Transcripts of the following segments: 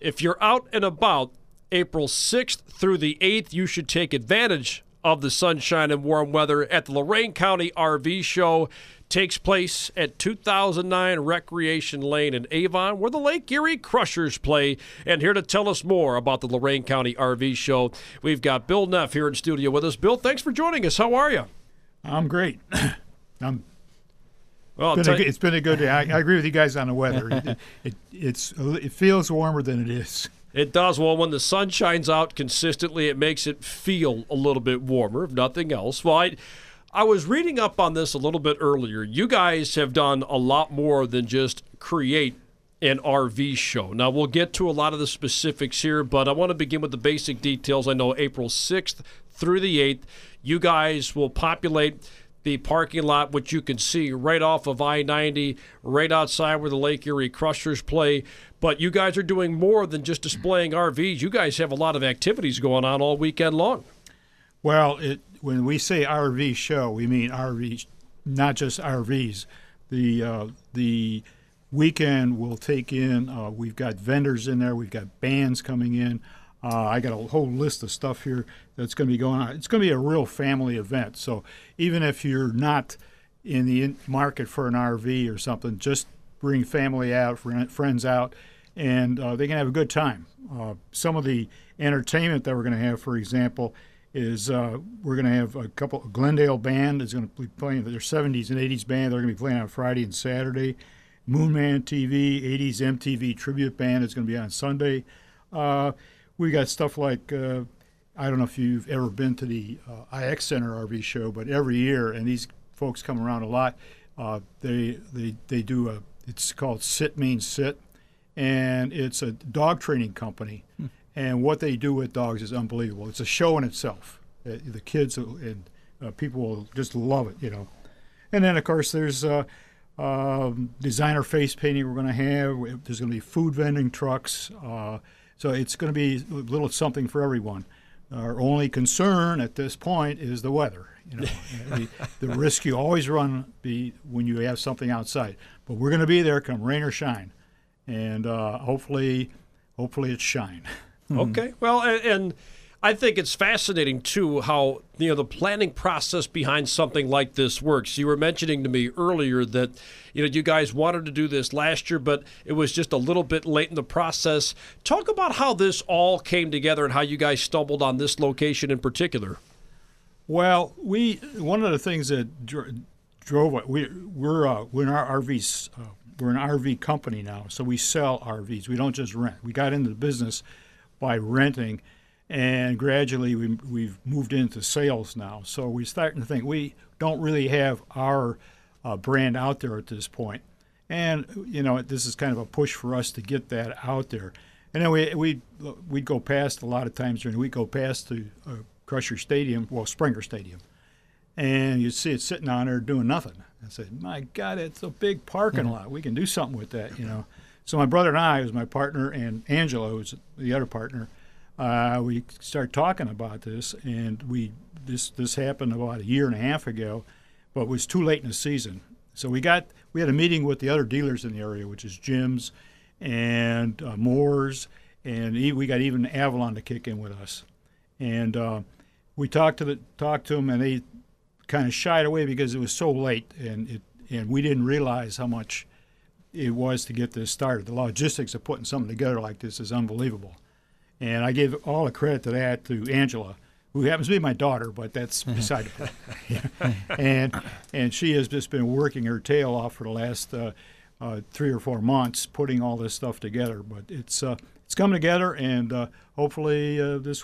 if you're out and about April 6th through the 8th, you should take advantage of the sunshine and warm weather at the Lorain County RV Show. Takes place at 2009 Recreation Lane in Avon, where the Lake Erie Crushers play. And here to tell us more about the Lorain County RV Show, we've got Bill Neff here in studio with us. Bill, thanks for joining us. How are you? I'm great. It's been a good day. I agree with you guys on the weather. It feels warmer than it is. It does. Well, when the sun shines out consistently, it makes it feel a little bit warmer, if nothing else. Well, I was reading up on this a little bit earlier. You guys have done a lot more than just create an RV show. Now, we'll get to a lot of the specifics here, but I want to begin with the basic details. I know April 6th through the 8th, you guys will populate the parking lot, which you can see right off of I-90, right outside where the Lake Erie Crushers play. But you guys are doing more than just displaying RVs. You guys have a lot of activities going on all weekend long. Well, when we say RV show, we mean RVs, not just RVs. The weekend will take in, we've got vendors in there, we've got bands coming in. I got a whole list of stuff here that's going to be going on. It's going to be a real family event. So even if you're not in the market for an RV or something, just bring family out, friends out, and they can have a good time. Some of the entertainment that we're going to have, for example, is we're going to have a couple. Glendale Band is going to be playing their 70s and 80s band. They're going to be playing on Friday and Saturday. Moonman TV, 80s MTV Tribute Band is going to be on Sunday. We got stuff like, I don't know if you've ever been to the IX Center RV show, but every year, and these folks come around a lot, they do it's called Sit Means Sit, and it's a dog training company. And what they do with dogs is unbelievable. It's a show in itself. The kids and people will just love it, And then, of course, there's designer face painting we're going to have. There's going to be food vending trucks. So it's going to be a little something for everyone. Our only concern at this point is the weather. The risk you always run when you have something outside. But we're going to be there come rain or shine. And hopefully it's shine. Okay. Well, and I think it's fascinating, too, how the planning process behind something like this works. You were mentioning to me earlier that you guys wanted to do this last year, but it was just a little bit late in the process. Talk about how this all came together and how you guys stumbled on this location in particular. Well, one of the things that drove it, we're in our RVs. We're an RV company now, so we sell RVs. We don't just rent. We got into the business by renting. And gradually we've moved into sales now. So we're starting to think we don't really have our brand out there at this point. And, this is kind of a push for us to get that out there. And then we'd go past a lot of times during the week, go past the Crusher Stadium, Springer Stadium. And you'd see it sitting on there doing nothing. I said, my God, it's a big parking lot. We can do something with that, So my brother and I, who's my partner, and Angela, who's the other partner, we started talking about this, and this happened about a year and a half ago, but it was too late in the season. So we had a meeting with the other dealers in the area, which is Jim's and Moore's, and we got even Avalon to kick in with us. And we talked to them, and they kind of shied away because it was so late, and we didn't realize how much it was to get this started. The logistics of putting something together like this is unbelievable. And I give all the credit to that to Angela, who happens to be my daughter, but that's beside the point. And she has just been working her tail off for the last 3 or 4 months, putting all this stuff together. But it's coming together, and hopefully this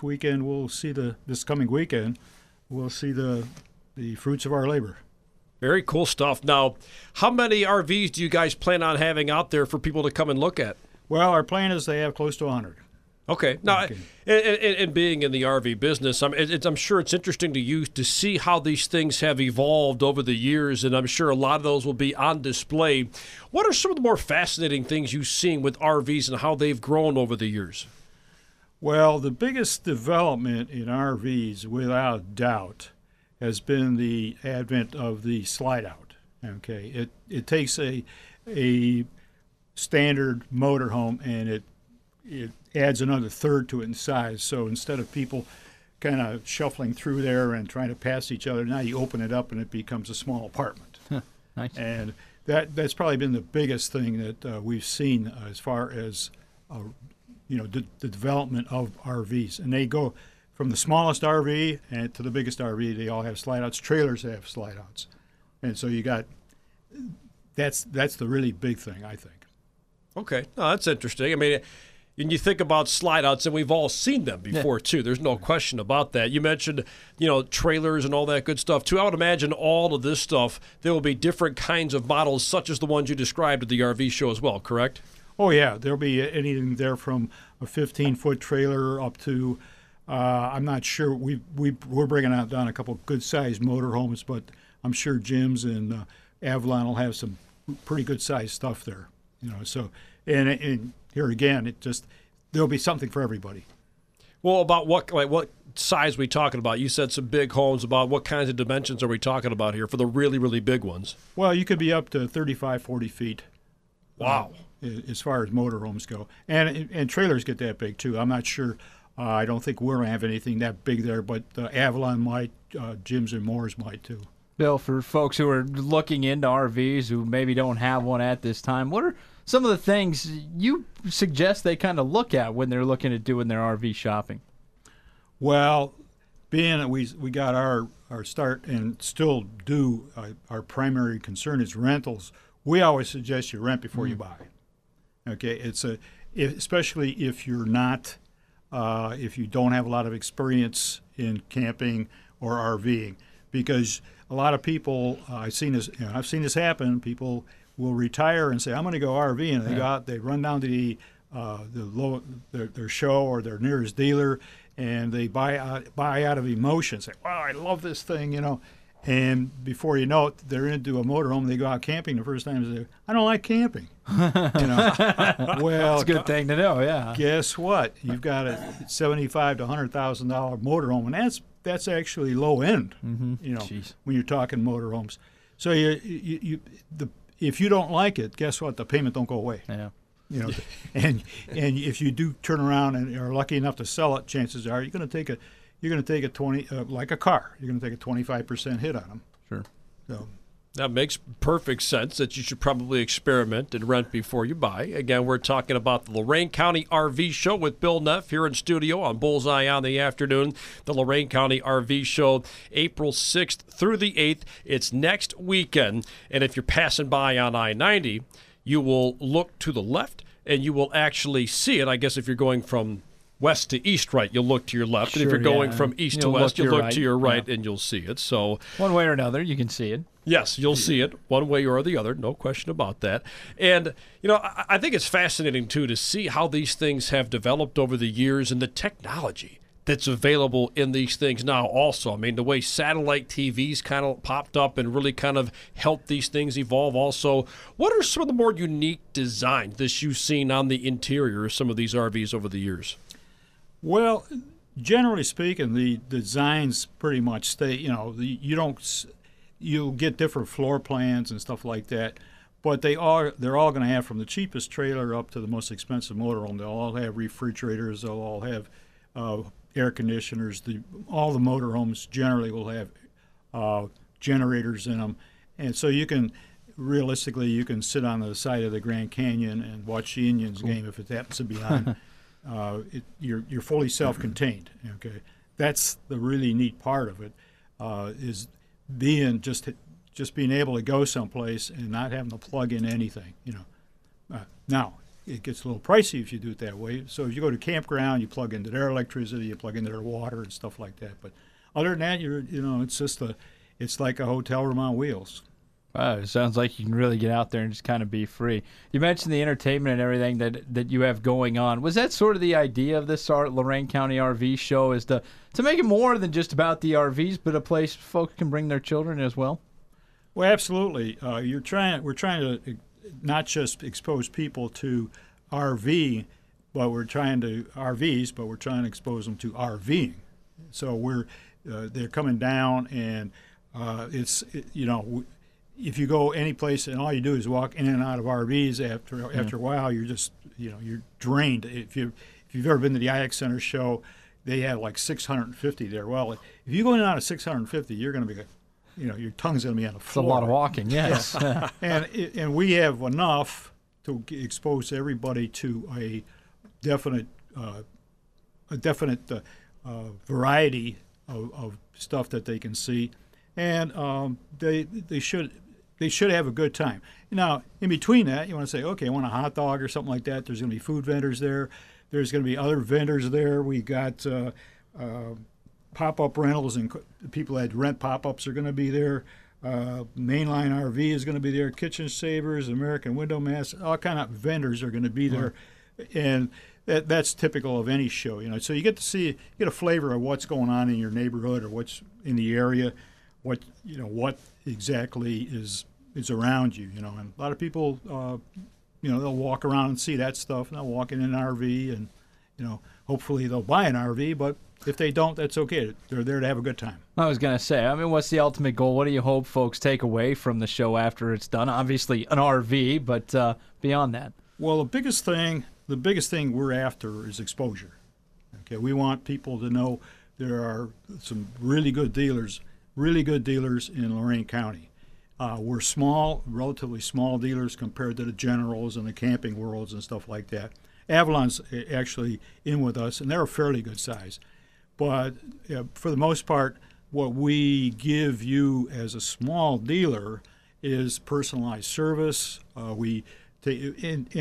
coming weekend, we'll see the fruits of our labor. Very cool stuff. Now, how many RVs do you guys plan on having out there for people to come and look at? Well, our plan is to have close to 100. Okay. Now, and being in the RV business, I'm sure it's interesting to you to see how these things have evolved over the years, and I'm sure a lot of those will be on display. What are some of the more fascinating things you've seen with RVs and how they've grown over the years? Well, the biggest development in RVs, without doubt, has been the advent of the slide-out. Okay, it takes a standard motorhome and it it adds another third to it in size. So instead of people kind of shuffling through there and trying to pass each other, now you open it up and it becomes a small apartment. Nice. And that's probably been the biggest thing that we've seen as far as the development of RVs. And they go from the smallest RV and to the biggest RV. They all have slide outs. Trailers have slide outs, and so you got that's the really big thing, I think. Okay, no, that's interesting. I mean, and you think about slide outs, and we've all seen them before too. There's no question about that. You mentioned, trailers and all that good stuff too. I would imagine all of this stuff, there will be different kinds of models, such as the ones you described at the RV show as well. Correct? Oh yeah, there'll be anything there from a 15-foot trailer up to I'm not sure. We're bringing down a couple good-sized motorhomes, but I'm sure Jim's and Avalon will have some pretty good-sized stuff there. So and here again, there'll be something for everybody. Well, about what size are we talking about? You said some big homes. About what kinds of dimensions are we talking about here for the really, really big ones? Well, you could be up to 35, 40 feet. Wow. As far as motorhomes go. And trailers get that big, too. I'm not sure. I don't think we're going to have anything that big there, but Avalon might, Jim's and Moore's might, too. Bill, for folks who are looking into RVs who maybe don't have one at this time, what are some of the things you suggest they kind of look at when they're looking at doing their RV shopping? Well, being that we got our start and still do, our primary concern is rentals, we always suggest you rent before you buy. Okay, especially if you're not, if you don't have a lot of experience in camping or RVing, because a lot of people, I've seen this happen. People will retire and say, "I'm going to go RV," and they go out, they run down to their show or their nearest dealer, and they buy out of emotion. Say, "Wow, I love this thing," And before you know it, they're into a motorhome. They go out camping the first time. And say, "I don't like camping." Well, it's a good thing to know. Yeah. Guess what? You've got a $75,000 to $100,000 motorhome, and that's actually low end. Jeez. When you're talking motorhomes. So if you don't like it, guess what? The payment don't go away. Yeah. And if you do turn around and are lucky enough to sell it, chances are you're going to take a 20 like a car. You're going to take a 25% hit on them. Sure. So that makes perfect sense that you should probably experiment and rent before you buy. Again, we're talking about the Lorain County RV Show with Bill Neff here in studio on Bullseye on the Afternoon. The Lorain County RV Show, April 6th through the 8th. It's next weekend. And if you're passing by on I-90, you will look to the left and you will actually see it. I guess if you're going from west to east, right, you'll look to your left. Sure, and if you're going from east to west, you'll look to your right, and you'll see it. So one way or another, you can see it. Yes, you'll see it one way or the other, no question about that. And, I think it's fascinating, too, to see how these things have developed over the years and the technology that's available in these things now also. I mean, the way satellite TVs kind of popped up and really kind of helped these things evolve also. What are some of the more unique designs that you've seen on the interior of some of these RVs over the years? Well, generally speaking, the designs pretty much stay. You'll get different floor plans and stuff like that, but they're all going to have, from the cheapest trailer up to the most expensive motorhome, they'll all have refrigerators. They'll all have air conditioners. All the motorhomes generally will have generators in them, and so you can sit on the side of the Grand Canyon and watch the Indians game if it happens to be on. You're fully self-contained. Okay, that's the really neat part of it, is being being able to go someplace and not having to plug in anything. Now it gets a little pricey if you do it that way. So if you go to campground, you plug into their electricity, you plug into their water and stuff like that. But other than that, it's like a hotel room on wheels. Wow, it sounds like you can really get out there and just kind of be free. You mentioned the entertainment and everything that you have going on. Was that sort of the idea of this Lorain County RV Show, is to make it more than just about the RVs, but a place folks can bring their children as well? Well, absolutely. We're trying to not just expose people to RVs, but we're trying to expose them to RVing. So they're coming down, and if you go any place and all you do is walk in and out of RVs, after a while, you're just you're drained. If you've ever been to the IX Center show, they had like 650 there. Well, if you go in and out of 650, you're going to be, your tongue's going to be on the floor. It's a lot of walking, yes. Yeah. and we have enough to expose everybody to a definite variety of stuff that they can see, and they should have a good time. Now, in between that, you want to say, okay, I want a hot dog or something like that. There's going to be food vendors there. There's going to be other vendors there. We got pop-up rentals, and people that rent pop-ups are going to be there. Mainline RV is going to be there. Kitchen Savers, American Window Mats, all kind of vendors are going to be there, and that's typical of any show. So you get to get a flavor of what's going on in your neighborhood or what's in the area, what exactly is around you. And a lot of people, they'll walk around and see that stuff, and they'll walk in an RV, and hopefully they'll buy an RV, but if they don't, that's okay. They're there to have a good time. I was going to say, what's the ultimate goal? What do you hope folks take away from the show after it's done? Obviously an RV, but beyond that. Well, the biggest thing we're after is exposure. Okay, we want people to know there are some really good dealers in Lorain County. We're small, relatively small dealers compared to the Generals and the Camping Worlds and stuff like that. Avalon's actually in with us, and they're a fairly good size. But for the most part, what we give you as a small dealer is personalized service. We take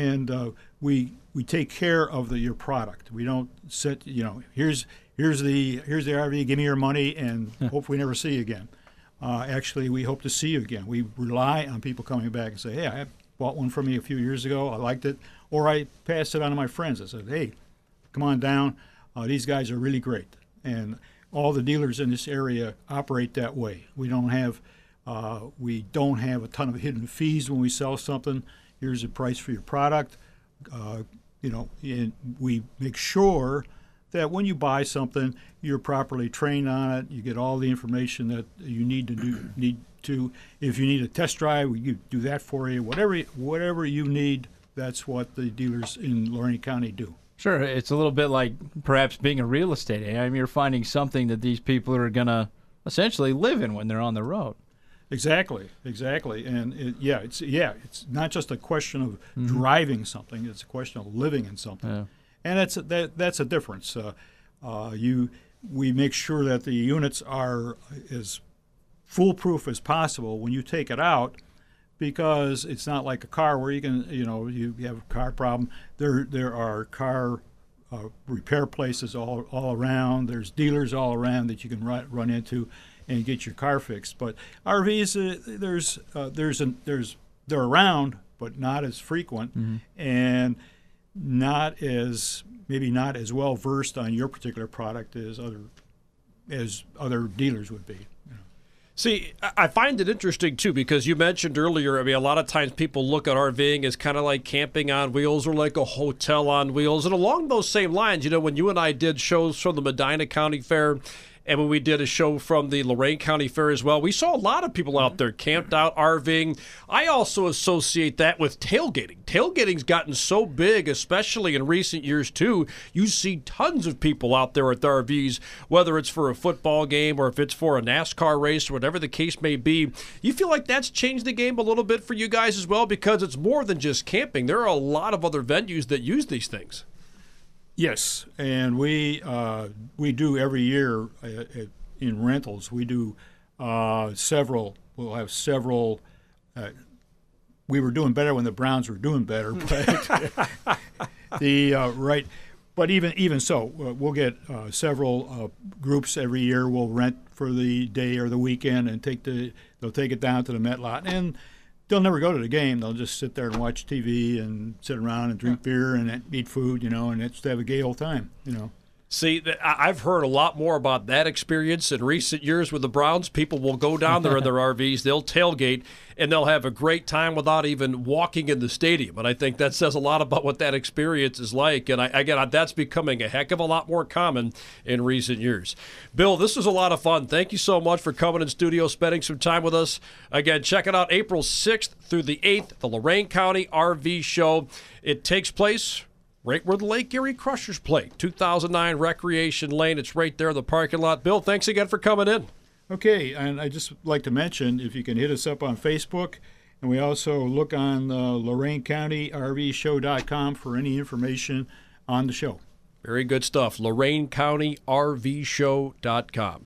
care of your product. We don't sit, here's the RV, give me your money, and hope we never see you again. Actually, we hope to see you again. We rely on people coming back and say, hey, I bought one from you a few years ago. I liked it. Or I passed it on to my friends. I said, hey, come on down. These guys are really great. And all the dealers in this area operate that way. We don't have a ton of hidden fees when we sell something. Here's the price for your product. And we make sure that when you buy something, you're properly trained on it. You get all the information that you need to. If you need a test drive, we do that for you. Whatever you need, that's what the dealers in Lorain County do. Sure, it's a little bit like perhaps being a real estate agent. You're finding something that these people are going to essentially live in when they're on the road. Exactly, and it's not just a question of driving something; it's a question of living in something, and that's a difference. We make sure that the units are as foolproof as possible when you take it out, because it's not like a car where you can, you have a car problem. There are car repair places all around. There's dealers all around that you can run into and get your car fixed. But RVs, they're around, but not as frequent, and maybe not as well versed on your particular product as other dealers would be. See, I find it interesting, too, because you mentioned earlier, a lot of times people look at RVing as kind of like camping on wheels or like a hotel on wheels. And along those same lines, when you and I did shows from the Medina County Fair, and when we did a show from the Lorain County Fair as well, we saw a lot of people out there camped out, RVing. I also associate that with tailgating. Tailgating's gotten so big, especially in recent years, too. You see tons of people out there with RVs, whether it's for a football game or if it's for a NASCAR race or whatever the case may be. You feel like that's changed the game a little bit for you guys as well, because it's more than just camping. There are a lot of other venues that use these things. Yes, and we do every year in rentals. We do several. We'll have several. We were doing better when the Browns were doing better, but right. But even so, we'll get several groups every year. We'll rent for the day or the weekend and they'll take it down to the Met lot, and they'll never go to the game. They'll just sit there and watch TV and sit around and drink beer and eat food, and just have a gay old time, See, I've heard a lot more about that experience in recent years with the Browns. People will go down there in their RVs, they'll tailgate, and they'll have a great time without even walking in the stadium. And I think that says a lot about what that experience is like. And again, that's becoming a heck of a lot more common in recent years. Bill, this was a lot of fun. Thank you so much for coming in studio, spending some time with us. Again, check it out April 6th through the 8th, the Lorain County RV Show. It takes place right where the Lake Erie Crushers play, 2009 Recreation Lane. It's right there in the parking lot. Bill, thanks again for coming in. Okay, and I just like to mention, if you can hit us up on Facebook, and we also look on LorainCountyRVShow.com for any information on the show. Very good stuff. LorainCountyRVShow.com.